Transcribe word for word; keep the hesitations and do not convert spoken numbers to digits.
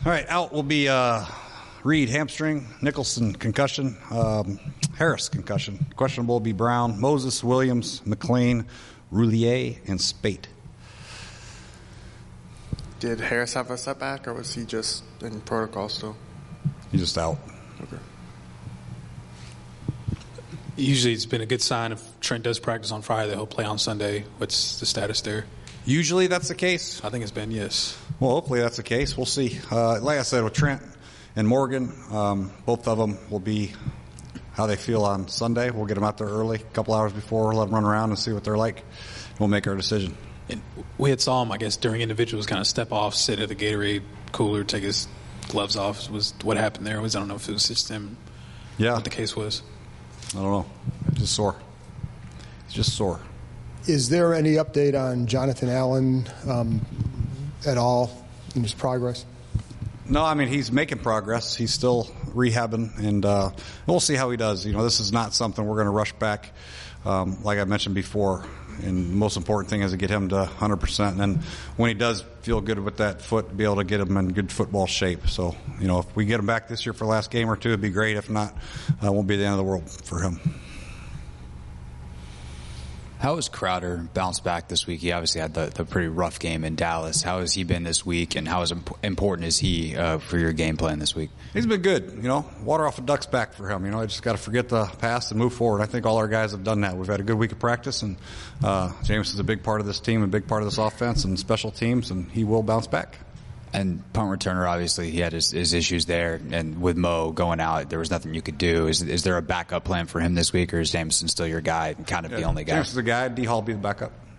All right, out will be uh, Reed, hamstring, Nicholson, concussion, um, Harris, concussion. Questionable will be Brown, Moses, Williams, McLean, Roulier, and Spate. Did Harris have a setback, or was he just in protocol still? He's just out. Okay. Usually it's been a good sign if Trent does practice on Friday that he'll play on Sunday. What's the status there? Usually that's the case. I think it's been, yes. Well, hopefully that's the case. We'll see. Uh, like I said, with Trent and Morgan, um, both of them will be how they feel on Sunday. We'll get them out there early, a couple hours before, let them run around and see what they're like. We'll make our decision. And we had saw him, I guess, during individuals kind of step off, sit at the Gatorade cooler, take his gloves off. Was what happened there? Was I don't know if it was just him. Yeah. What the case was. I don't know. Just sore. It's just sore. Is there any update on Jonathan Allen um, at all in his progress? No, I mean, he's making progress. He's still rehabbing, and uh, we'll see how he does. You know, this is not something we're going to rush back. Um, like I mentioned before, and the most important thing is to get him to one hundred percent. And then when he does feel good with that foot, be able to get him in good football shape. So, you know, if we get him back this year for the last game or two, it'd be great. If not, uh, it won't be the end of the world for him. How has Crowder bounced back this week? He obviously had the, the pretty rough game in Dallas. How has he been this week, and how is imp- important is he uh, for your game plan this week? He's been good. You know, water off a duck's back for him. You know, I just got to forget the past and move forward. I think all our guys have done that. We've had a good week of practice, and uh, James is a big part of this team, a big part of this offense and special teams, and he will bounce back. And punt returner, obviously, he had his, his issues there. And with Mo going out, there was nothing you could do. Is is there a backup plan for him this week, or is Jameson still your guy and kind of Yeah, the only guy? Jameson's the guy. D. Hall will be the backup.